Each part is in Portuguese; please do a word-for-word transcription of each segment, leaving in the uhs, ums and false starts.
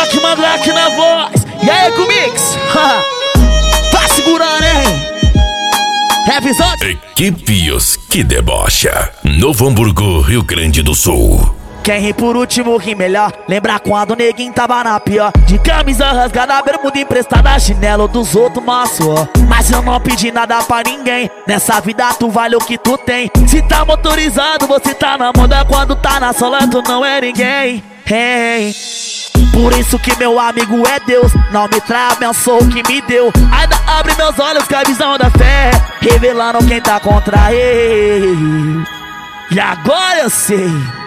Mandrake, Mandrake na voz. E aí, Comix? Tá segurando, hein? Revisão. Equipe Os Que Debocha, Novo Hamburgo, Rio Grande do Sul. Quem ri por último ri melhor. Lembra quando o neguinho tava na pior, de camisa rasgada, bermuda emprestada, chinelo dos outros maçou. Mas eu não pedi nada pra ninguém. Nessa vida tu vale o que tu tem. Se tá motorizado, você tá na moda. Quando tá na sola, tu não é ninguém. Hey. Por isso que meu amigo é Deus. Não me trai, abençoa o que me deu. Ainda abre meus olhos com a visão da fé, revelando quem tá contra ele. E agora eu sei.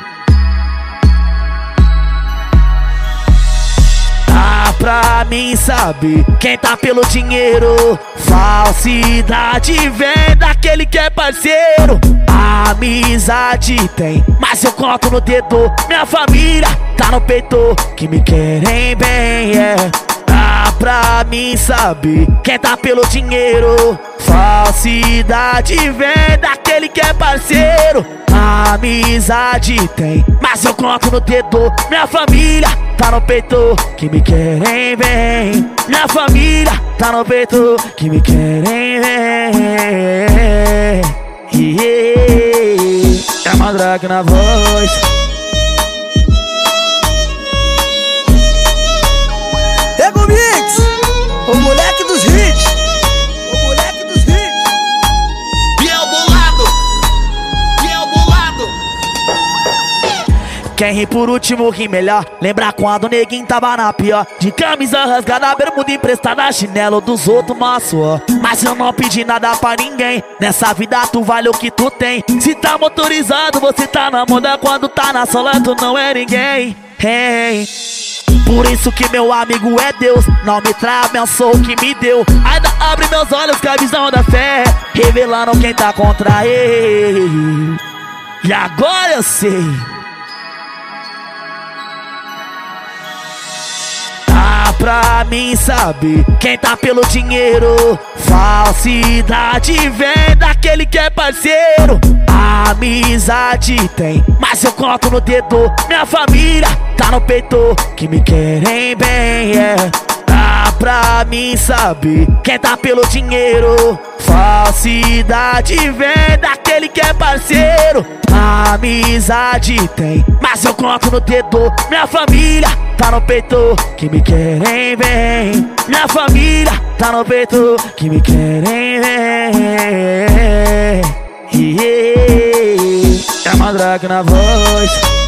Pra mim saber quem tá pelo dinheiro. Falsidade vem daquele que é parceiro. Amizade tem, mas eu conto no dedo. Minha família tá no peito, que me querem bem, é. Dá pra mim saber quem tá pelo dinheiro. Falsidade vem daquele que é parceiro. Amizade tem, mas eu conto no dedo. Minha família tá no peito, que me querem bem. Minha família tá no peito, que me querem bem. É Mandrake na voz. Ego Mix, o moleque dos hits. O moleque dos hits. Biel bolado, Biel bolado. Quem ri por último ri melhor. Lembra quando o neguinho tava na pior, de camisa rasgada, bermuda emprestada, chinelo dos outros maçou. Mas eu não pedi nada pra ninguém. Nessa vida tu vale o que tu tem. Se tá motorizado, você tá na moda. Quando tá na sola, tu não é ninguém. Hey. Por isso que meu amigo é Deus. Não me trai, abençoa o que me deu. Ainda abre meus olhos com a visão da fé, revelando quem tá contra ele. E agora eu sei. Pra mim saber quem tá pelo dinheiro. Falsidade vem daquele que é parceiro. Amizade tem, mas eu conto no dedo. Minha família tá no peito, que me querem bem, é. Dá pra mim saber quem tá pelo dinheiro. Falsidade vem daquele que é parceiro. Amizade tem, mas eu conto no dedo. Minha família tá no peito, que me querem bem. Minha família tá no peito, que me querem bem. É Mandrake na voz.